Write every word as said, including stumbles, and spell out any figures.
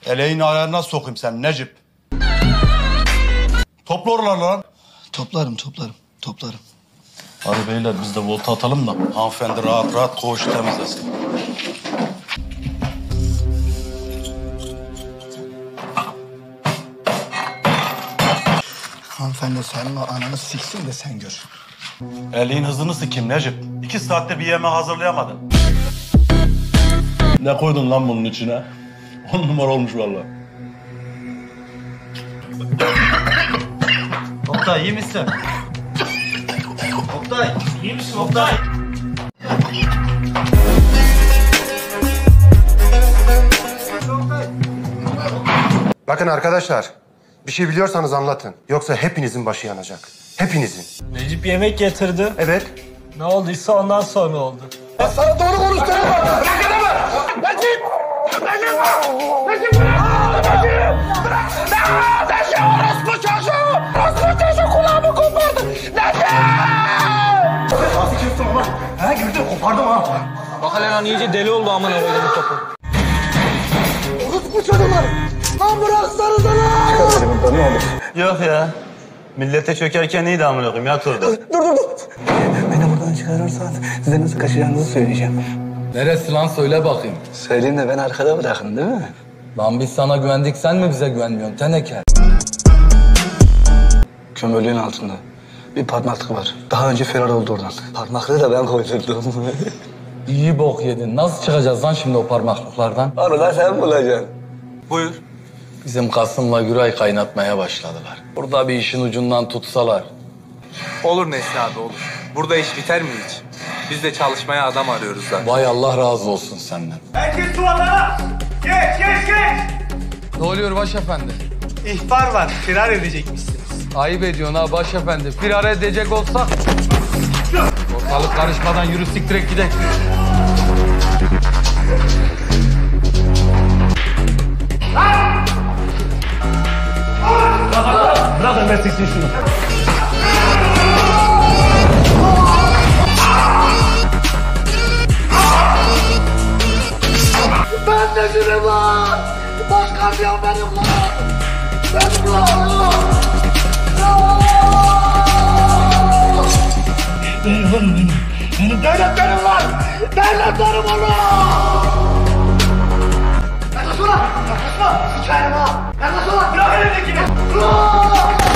Eleğin ayarına sokayım sen Necip. Topla oralar lan. Toplarım, toplarım, toplarım. Hadi beyler biz de volta atalım da hanımefendi rahat rahat koğuşu temizlesin. Hanımefendi senin o ananı siksin de sen gör. Eleğin hızını sikeyim Necip. İki saatte bir yemeği hazırlayamadın. Ne koydun lan bunun içine? On numara olmuş vallahi. Oktay iyi misin? Oktay iyi misin Oktay? Bakın arkadaşlar, bir şey biliyorsanız anlatın. Yoksa hepinizin başı yanacak. Hepinizin. Necip yemek getirdi. Evet. Ne olduysa ondan sonra oldu. Ya sana doğru konuşturuyorum. Bırak adamı! Necip! Necip! Necip! Necip! Bırak! Necip! Orospu çocuğu! Orospu çocuğu kulağımı kopardı! Necip! Nasıl kestin ulan? He gördün kopardım ha. Bak hele lan iyice deli oldu amına koyduğum topu. Orospu çocuklar! Lan bıraksanıza lan! Çıkar elimden ne olur. Yok ya. Millete çökerken iyiydi amına koyayım. Yat orada. Dur, dur, dur. Beni buradan çıkarırsan size nasıl kaçacağınızı söyleyeceğim. Neresi lan söyle bakayım. Söyleyeyim de beni arkada bırakın değil mi? Lan biz sana güvendik, sen mi bize güvenmiyorsun teneke? Kömürlüğün altında bir parmaklık var. Daha önce Ferhat oldu oradan. Parmaklığı da ben koydurdum. İyi bok yedin. Nasıl çıkacağız lan şimdi o parmaklıklardan? Onu da sen bulacaksın. Buyur. Bizim Kasım'la Güray kaynatmaya başladılar. Burada bir işin ucundan tutsalar. Olur Nesli abi olur. Burada iş biter mi hiç? Biz de çalışmaya adam arıyoruz zaten. Vay Allah razı olsun senden. Herkes duvarlara! Geç geç geç! Ne oluyor başefendi? İhbar var. Firar edecekmişsiniz. Ayıp ediyorsun ha başefendi. Firar edecek olsak... Ortalık karışmadan yürü siktirek gidelim. Bırakın ben siksin şunu. Ben de gülüm lan! Başkan ya benim lan! Benim lan! Benim oğlum benim. Benim devlet benim lan! Devlet benim oğlum! Yaklaşma! Yaklaşma! Sıçarım ha! Yaklaşma! Bırak elindekini!